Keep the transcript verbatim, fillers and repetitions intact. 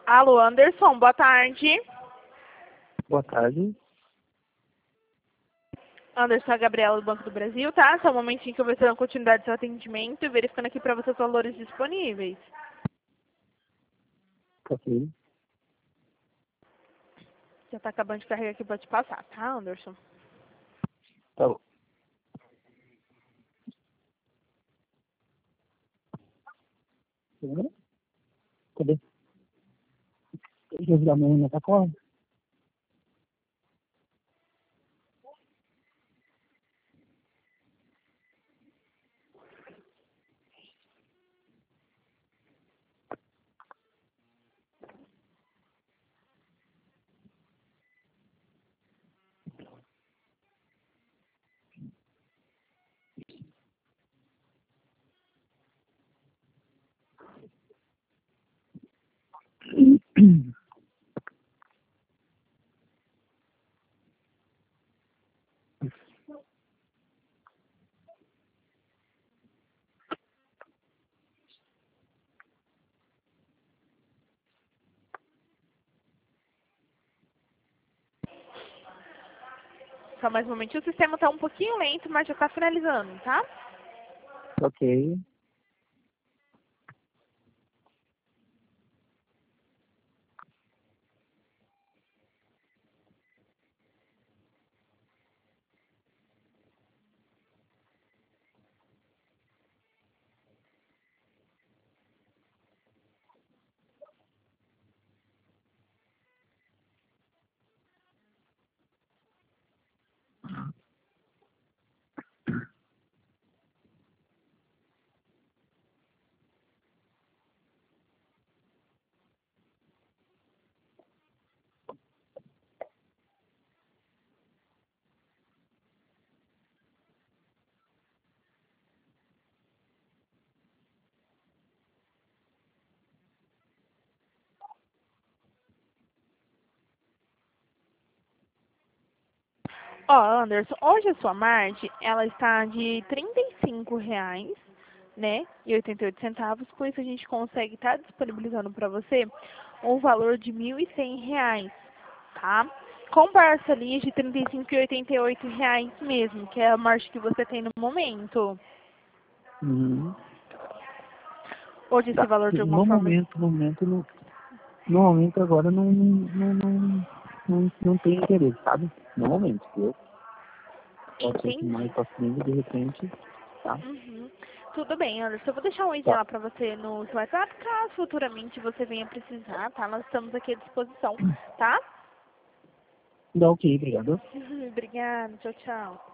Alô, Anderson, boa tarde. Boa tarde. Anderson, a Gabriela do Banco do Brasil, tá? Só um momentinho que eu vou ter uma continuidade do seu atendimento e verificando aqui para você os valores disponíveis. Ok. Já tá acabando de carregar aqui para te passar, tá, Anderson? Tá bom. Cadê? Jesus da manhã tá correndo? Só mais um momentinho, o sistema tá um pouquinho lento, mas já tá finalizando, tá? Ok. Ó, Anderson, hoje a sua margem, ela está de trinta e cinco reais, né, e oitenta e oito centavos. Com isso a gente consegue estar disponibilizando para você um valor de mil e cem reais, tá? Com parcelinhas de trinta e cinco e oitenta e oito reais mesmo, que é a margem que você tem no momento. Uhum. Hoje esse Tá. valor de alguma No forma... momento, no momento, no, no momento agora não, não, não, não, não tem interesse, sabe? No momento, eu posso ser que mais Entendi. pra frente, de repente, tá? Uhum. Tudo bem, Anderson. Eu vou deixar um e-mail Tá. lá para você no seu WhatsApp, caso futuramente você venha precisar, tá? Nós estamos aqui à disposição, tá? Dá ok, obrigado. Obrigada. Tchau, tchau.